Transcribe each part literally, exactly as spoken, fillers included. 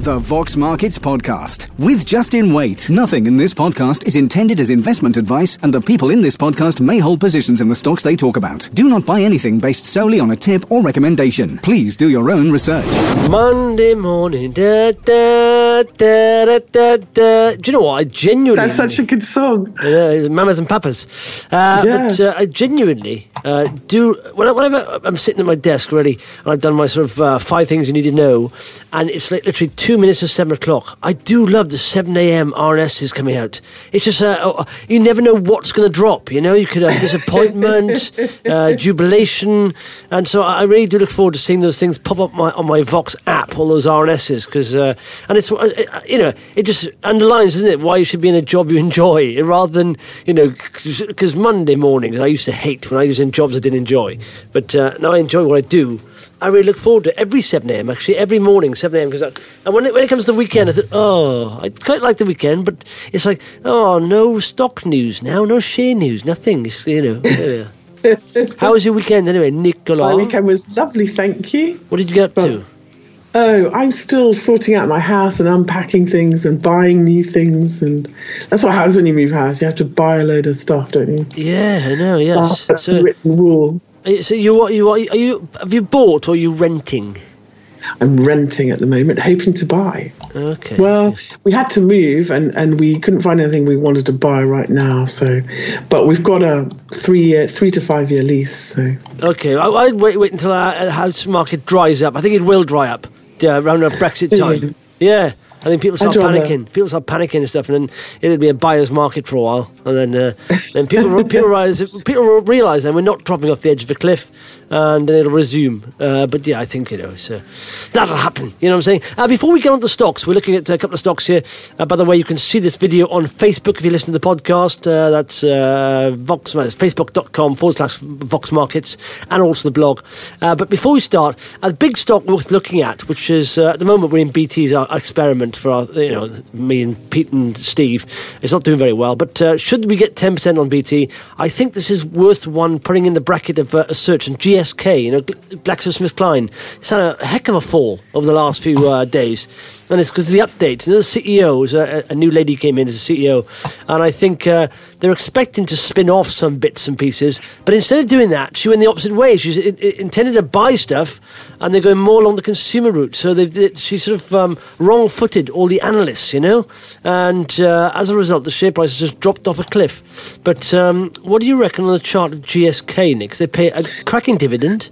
The Vox Markets Podcast with Justin Waite. Nothing in this podcast is intended as investment advice, and the people in this podcast may hold positions in the stocks they talk about. Do not buy anything based solely on a tip or recommendation. Please do your own research. Monday morning, da, da, da, da, da, da. Do you know what? I genuinely... That's such a good song. I know, Mamas and Papas. Uh, Yeah. But uh, I genuinely uh, do... When I- Whenever I'm sitting at my desk ready, and I've done my sort of uh, five things you need to know, and it's like literally two minutes to seven o'clock, I do love the seven a.m. R N Ss coming out. It's just... Uh, oh, you never know what's going to drop, you know? You could have disappointment, uh, jubilation, and so I really do look forward to seeing those things pop up my, on my Vox app, all those R N Ss, because... Uh, and it's, uh, you know, it just underlines, doesn't it, why you should be in a job you enjoy, rather than, you know, because Monday mornings I used to hate when I was in jobs I didn't enjoy. But uh, now I enjoy what I do. I really look forward to every seven a.m. actually, every morning, seven a.m. Because and when it, when it comes to the weekend, I thought, oh, I quite like the weekend, but it's like, oh, no stock news now, no share news, nothing. It's, you know. Yeah. How was your weekend anyway, Nicola? My weekend was lovely, thank you. What did you get up to? Oh, I'm still sorting out my house and unpacking things and buying new things, and that's what happens when you move house. You have to buy a load of stuff, don't you? Yeah, I know. Yes. That's So, the written rule. so you what? You are you? Have you bought or are you renting? I'm renting at the moment, hoping to buy. Okay. Well, we had to move, and, and we couldn't find anything we wanted to buy right now. So, but we've got a three year, three to five year lease. So. Okay, I, I'd wait wait until our house market dries up. I think it will dry up uh, around the Brexit time. Yeah. I think people start I'd rather- panicking. People start panicking and stuff, and then it'll be a buyer's market for a while. And then, uh, then people people realize people will realise then we're not dropping off the edge of a cliff, and then it'll resume. Uh, but yeah, I think you know it's, uh, that'll happen. You know what I'm saying? Uh, before we get on to stocks, we're looking at a couple of stocks here. Uh, by the way, you can see this video on Facebook if you listen to the podcast. Uh, that's uh, Vox, it's facebook.com forward slash Vox Markets, and also the blog. Uh, but before we start, a big stock worth looking at, which is uh, at the moment we're in B T's our experiment. For our, you know, me and Pete and Steve, it's not doing very well. But uh, should we get ten percent on B T, I think this is worth one putting in the bracket of uh, a search. And G S K, you know, GlaxoSmithKline, it's had a heck of a fall over the last few uh, days. And it's because of the updates. And the C E O, a, a new lady came in as a C E O, and I think uh, they're expecting to spin off some bits and pieces. But instead of doing that, she went the opposite way. She's it, it intended to buy stuff, and they're going more along the consumer route. So they've, they, she sort of um, wrong-footed all the analysts, you know. And uh, as a result, the share price has just dropped off a cliff. But um, what do you reckon on the chart of G S K, Nick? 'Cause they pay a cracking dividend.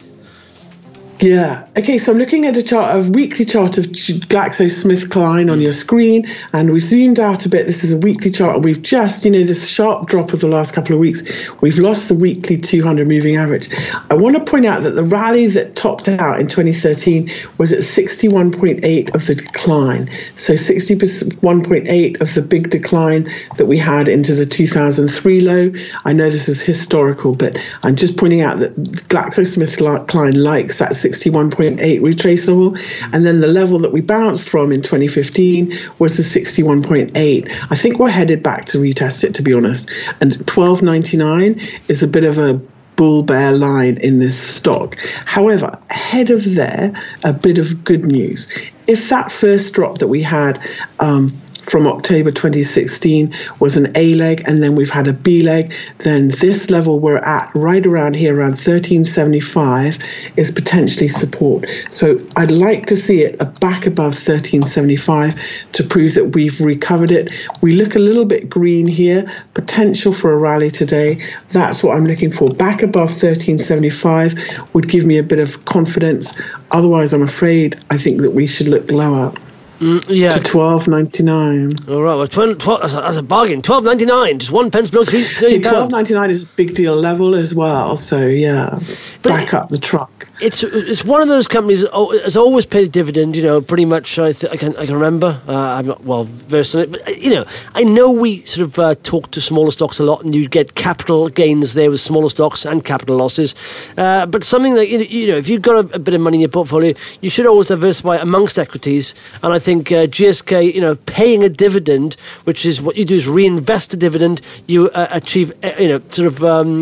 Yeah. Okay, so I'm looking at a chart, a weekly chart of GlaxoSmithKline on your screen, and we zoomed out a bit. This is a weekly chart, and we've just, you know, this sharp drop of the last couple of weeks, we've lost the weekly two hundred moving average. I want to point out that the rally that topped out in twenty thirteen was at sixty-one point eight of the decline. So sixty-one point eight of the big decline that we had into the two thousand three low. I know this is historical, but I'm just pointing out that GlaxoSmithKline likes that sixty-one point eight retraceable, and then the level that we bounced from in twenty fifteen was the sixty-one point eight. I think we're headed back to retest it, to be honest, and twelve ninety-nine is a bit of a bull bear line in this stock. However, ahead of there, a bit of good news. If that first drop that we had um, from October twenty sixteen was an A leg, and then we've had a B leg, then this level we're at right around here, around thirteen seventy-five, is potentially support. So I'd like to see it back above thirteen seventy-five to prove that we've recovered it. We look a little bit green here, potential for a rally today. That's what I'm looking for. Back above thirteen seventy-five would give me a bit of confidence. Otherwise, I'm afraid I think that we should look lower. Mm, yeah. To twelve ninety-nine. All right, well, twelve, twelve, that's, a, that's a bargain. twelve ninety-nine, just one pence below three, thirty pounds. twelve ninety-nine is a big deal level as well, so yeah, But back it- up the truck. It's it's one of those companies that al- has always paid a dividend, you know, pretty much. I, th- I can I can remember. Uh, I'm not well versed in it, but uh, you know, I know we sort of uh, talk to smaller stocks a lot, and you get capital gains there with smaller stocks and capital losses. Uh, but something that you know, you know, if you've got a, a bit of money in your portfolio, you should always diversify amongst equities. And I think uh, G S K, you know, paying a dividend, which is what you do is reinvest a dividend, you uh, achieve, uh, you know, sort of. Um,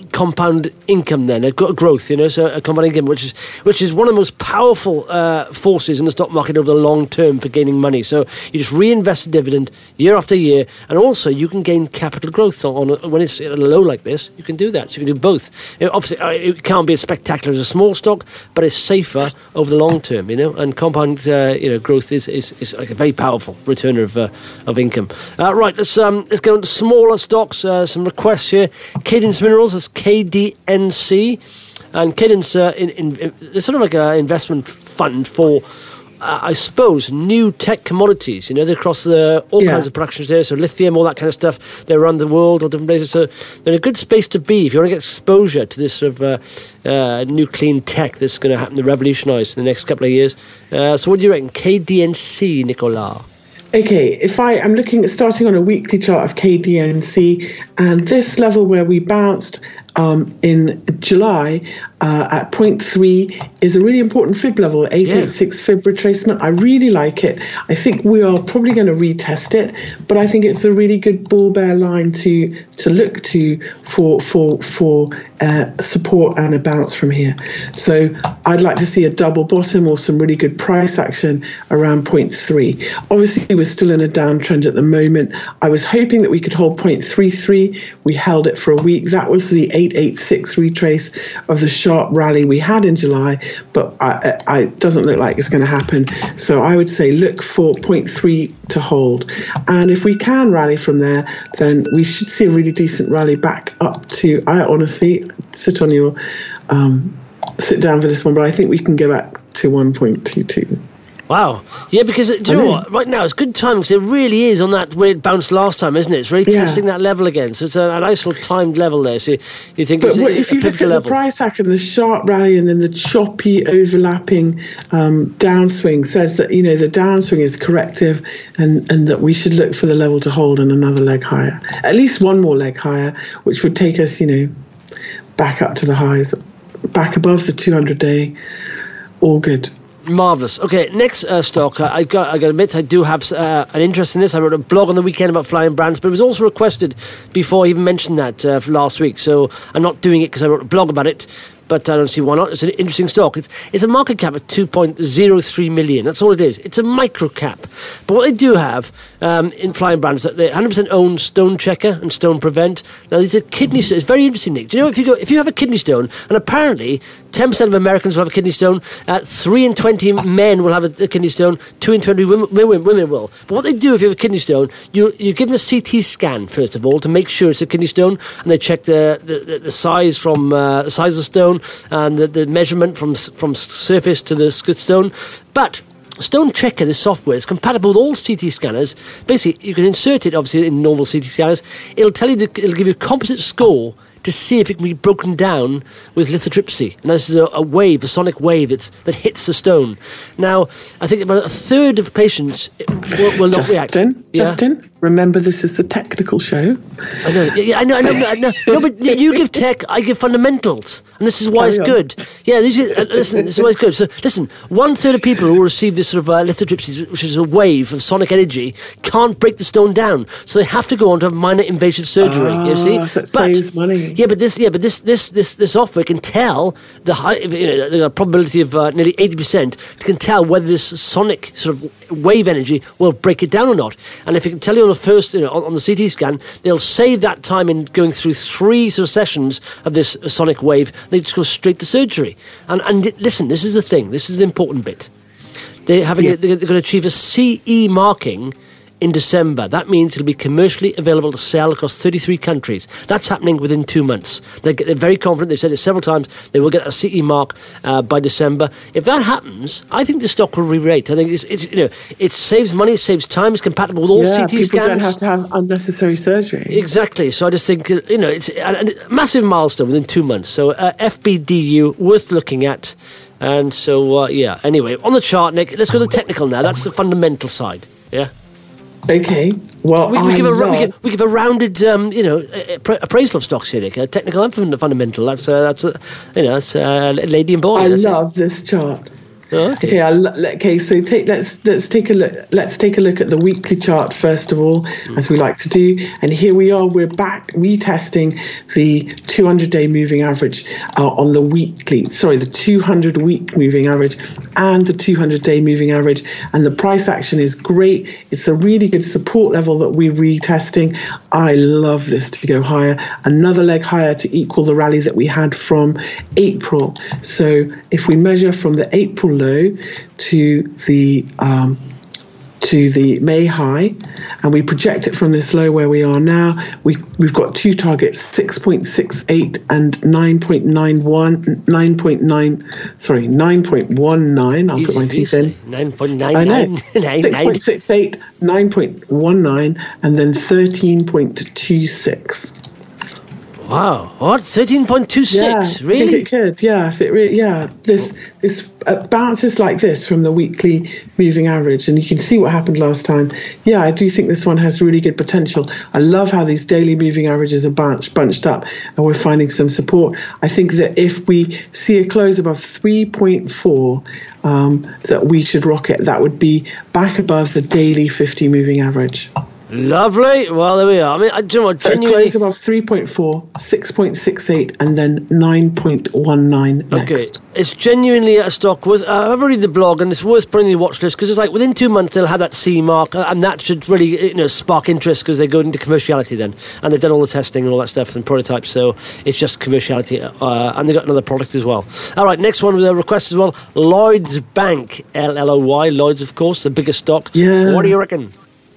compound income then, a growth, you know, so a compound income, which is which is one of the most powerful uh, forces in the stock market over the long term for gaining money. So you just reinvest the dividend year after year, and also you can gain capital growth on, on when it's at a low like this. You can do that. So you can do both. You know, obviously, it can't be as spectacular as a small stock, but it's safer over the long term, you know. And compound, uh, you know, growth is, is, is like a very powerful returner of uh, of income. Uh, right, let's um, let's go on to smaller stocks. Uh, some requests here. Cadence Minerals, that's K D N C, and Cadence uh, in, in, in it's sort of like an investment fund for, uh, I suppose, new tech commodities. You know, they're across the, all yeah. kinds of productions there, so lithium, all that kind of stuff. They're around the world or different places, so they're in a good space to be if you want to get exposure to this sort of uh, uh, new clean tech that's going to happen to revolutionise in the next couple of years. Uh, so what do you reckon? K D N C, Nicolas? Okay, if I am looking at starting on a weekly chart of K D N C, and this level where we bounced um, in July uh, at zero point three is a really important fib level, eight eighty-six yeah. fib retracement. I really like it. I think we are probably going to retest it, but I think it's a really good bull bear line to to look to for for for uh, support and a bounce from here. So I'd like to see a double bottom or some really good price action around zero point three. Obviously, we're still in a downtrend at the moment. I was hoping that we could hold zero point three three. We held it for a week. That was the eight eighty-six retrace of the sharp rally we had in July, but I, I, it doesn't look like it's going to happen. So I would say look for zero point three to hold. And if we can rally from there, then we should see a really decent rally back up to, I honestly, sit on your, um, sit down for this one, but I think we can go back to one point two two. Wow. Yeah, because, do you know what? Right now, it's good timing because it really is on that where it bounced last time, isn't it? It's really yeah. testing that level again. So it's a, a nice little timed level there. So you, you think but it's what, a, if a you look at level. the price action, the sharp rally and then the choppy overlapping um, downswing says that, you know, the downswing is corrective and, and that we should look for the level to hold and another leg higher. At least one more leg higher, which would take us, you know, back up to the highs, back above the two hundred day. All good. Marvellous. Okay, next uh, stock. Uh, I got. I got to admit, I do have uh, an interest in this. I wrote a blog on the weekend about flying brands, but it was also requested before I even mentioned that uh, last week. So I'm not doing it because I wrote a blog about it. But I don't see why not. It's an interesting stock. It's, it's a market cap of two point zero three million. That's all it is. It's a micro cap. But what they do have um, in flying brands, they one hundred percent own Stone Checker and Stone Prevent. Now, these are kidney stones. It's very interesting, Nick. Do you know if you go, if you have a kidney stone, and apparently ten percent of Americans will have a kidney stone, uh, three in twenty men will have a, a kidney stone, two in twenty women, women, women will. But what they do if you have a kidney stone, you you give them a C T scan, first of all, to make sure it's a kidney stone, and they check the, the, the size from uh, the size of the stone, and the, the measurement from from surface to the stone. But Stone Checker, this software, is compatible with all C T scanners. Basically, you can insert it, obviously, in normal C T scanners. It'll tell you, the, it'll give you a composite score to see if it can be broken down with lithotripsy. And this is a, a wave, a sonic wave that's, that hits the stone. Now, I think about a third of patients will, will not Justin, react. Justin, yeah? Justin, remember this is the technical show. I know, yeah, I know, I know, I know. No, but you give tech, I give fundamentals. And this is why Carry it's on. good. Yeah, these are, uh, listen, this is why it's good. So, listen, one third of people who will receive this sort of uh, lithotripsy, which is a wave of sonic energy, can't break the stone down. So they have to go on to have minor invasive surgery, ah, you see? So it but, saves money. Yeah, but this, yeah, but this, this, this, this software can tell the high, you know, the probability of uh, nearly eighty percent. It can tell whether this sonic sort of wave energy will break it down or not. And if it can tell you on the first, you know, on, on the C T scan, they'll save that time in going through three sort of sessions of this uh, sonic wave. They just go straight to surgery. And and listen, this is the thing. This is the important bit. They're having, yeah. they're going to achieve a C E marking in December. That means it'll be commercially available to sell across thirty-three countries. That's happening within two months. They're, they're very confident. They've said it several times. They will get a C E mark uh, by December. If that happens, I think the stock will re-rate. I think it's, it's, you know, it saves money, it saves time, it's compatible with all yeah, C T people scans. People don't have to have unnecessary surgery. Exactly. So I just think, you know, it's a, a massive milestone within two months. So uh, F B D U, worth looking at. And so, uh, yeah, anyway, on the chart, Nick, let's go to the technical now. That's the fundamental side. Yeah. Okay. Well, we, we, give, a, love... we, give, we give a rounded, um, you know, appraisal of stocks here, Nick. Uh, technical and fundamental. That's uh, that's uh, you know, that's uh, lady and boy. I that's love it. this chart. Oh, okay. Okay, I'll, okay. So take let's let's take a look. Let's take a look at the weekly chart first of all, mm. as we like to do. And here we are. We're back retesting the two hundred day moving average uh, on the weekly. Sorry, the two hundred week moving average and the two hundred day moving average. And the price action is great. It's a really good support level that we're retesting. I love this to go higher. Another leg higher to equal the rally that we had from April. So if we measure from the April low to the um, to the May high, and we project it from this low where we are now, we we've got two targets: six point six eight and nine point nine one, nine point nine, sorry, nine point one nine. I'll easy, put my teeth in. Nine point nine nine. Six point six eight, nine point one nine, and then thirteen point two six. Wow! What? Thirteen point two six? Yeah, really? I think it could. Yeah, if it really. Yeah, this this uh, bounces like this from the weekly moving average, and you can see what happened last time. Yeah, I do think this one has really good potential. I love how these daily moving averages are bunch, bunched up, and we're finding some support. I think that if we see a close above three point four, um, that we should rocket. That would be back above the daily fifty moving average. Lovely. Well, there we are. I mean, I, do you know what? So Genuinely... close above three point four, six point six eight, and then nine point one nine next. Okay. It's genuinely a stock worth... Uh, I've read the blog, and it's worth putting on your watch list, because it's like within two months they'll have that C mark, and that should really, you know, spark interest, because they go into commerciality then, and they've done all the testing and all that stuff and prototypes, so it's just commerciality, uh, and they've got another product as well. All right, next one with a request as well. Lloyds Bank, L L O Y, Lloyds, of course, the biggest stock. Yeah. What do you reckon?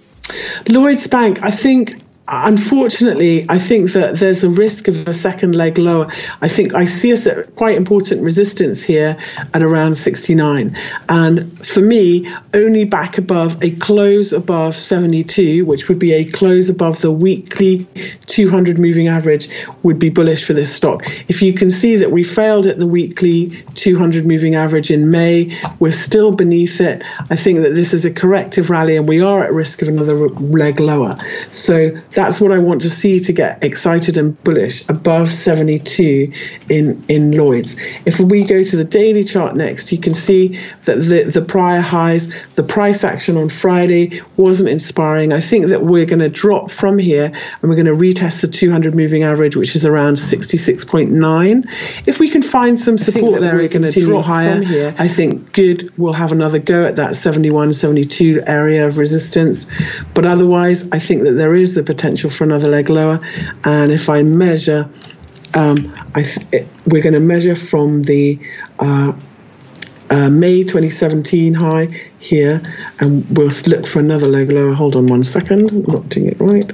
Lloyds Bank, I think, unfortunately, I think that there's a risk of a second leg lower. I think I see us at quite important resistance here at around sixty-nine. And for me, only back above a close above seventy-two, which would be a close above the weekly two hundred moving average, would be bullish for this stock. If you can see that we failed at the weekly two hundred moving average in May, we're still beneath it. I think that this is a corrective rally and we are at risk of another leg lower. So that's what I want to see to get excited and bullish, above seventy-two in, in Lloyds. If we go to the daily chart next, you can see that the, the prior highs, the price action on Friday wasn't inspiring. I think that we're going to drop from here and we're going to retest the two hundred moving average, which is around sixty-six point nine. If we can find some support there, we're going to drop higher. From here. I think good, we'll have another go at that seventy-one, seventy-two area of resistance. But otherwise, I think that there is the potential for another leg lower. And if I measure, um, I th- it, we're going to measure from the uh, uh, May twenty seventeen high here, and we'll look for another leg lower. Hold on one second, I'm not doing it right.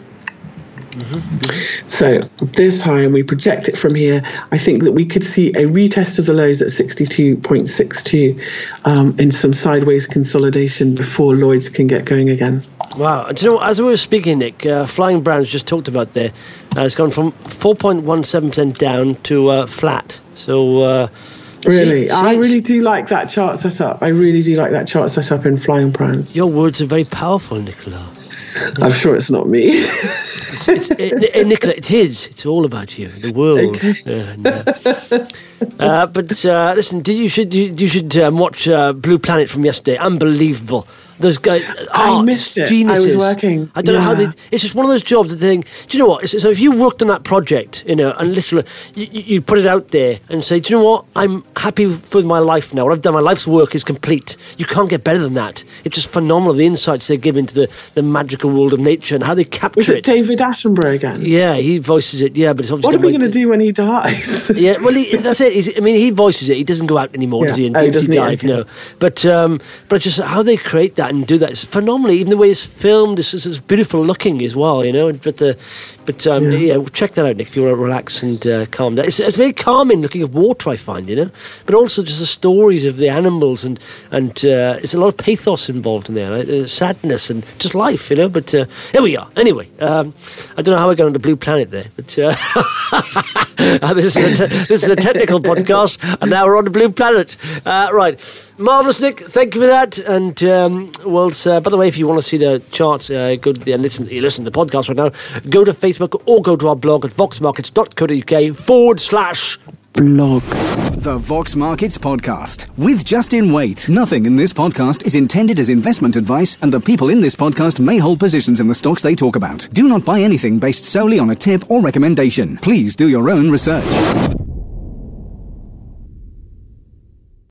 Mm-hmm. So this high, and we project it from here, I think that we could see a retest of the lows at sixty-two point six two um, in some sideways consolidation before Lloyds can get going again. Wow. Do you know, as we were speaking, Nick, uh, Flying Brands just talked about there, uh, it's gone from four point one seven percent down to uh, flat. So... Uh, Really, see, I see, really do like that chart setup. I really do like that chart setup in Flying Brands. Your words are very powerful, Nicola. I'm sure it's not me. it's, it's, it, it, Nicola, it's his. It's all about you, the world. Okay. Uh, no. uh, but uh, listen, did you should you, you should um, watch uh, Blue Planet from yesterday? Unbelievable. Those guys, I artists, missed it. geniuses. I was working. I don't yeah. know how they. It's just one of those jobs that they think. Do you know what? It's, so if you worked on that project, you know, and literally you, you put it out there and say, do you know what? I'm happy with my life now. What I've done, my life's work is complete. You can't get better than that. It's just phenomenal. The insights they give into the, the magical world of nature and how they capture Was it. it. David Attenborough again? Yeah, he voices it. Yeah, but it's obviously. What are we going to do when he dies? yeah, well, he, that's it. He's, I mean, he voices it. He doesn't go out anymore, yeah. does he? In oh, deep doesn't dive, he? no. But um, but just how they create that and do that is phenomenal. Even the way it's filmed is, is beautiful looking as well, you know. But the, but um, yeah. yeah, check that out, Nick. If you want to relax and uh, calm down, it's, it's very calming looking at water, I find, you know. But also just the stories of the animals and and uh, it's a lot of pathos involved in there, like, uh, sadness and just life, you know. But uh, here we are. Anyway, um, I don't know how I got on the Blue Planet there, but uh, this is a te- this is a technical podcast, and now we're on the Blue Planet. Uh, right. Marvellous, Nick. Thank you for that. And, um, well, uh, by the way, if you want to see the chart, uh, go to the, and listen, you listen to the podcast right now, go to Facebook or go to our blog at voxmarkets.co.uk forward slash blog. The Vox Markets Podcast with Justin Waite. Nothing in this podcast is intended as investment advice, and the people in this podcast may hold positions in the stocks they talk about. Do not buy anything based solely on a tip or recommendation. Please do your own research.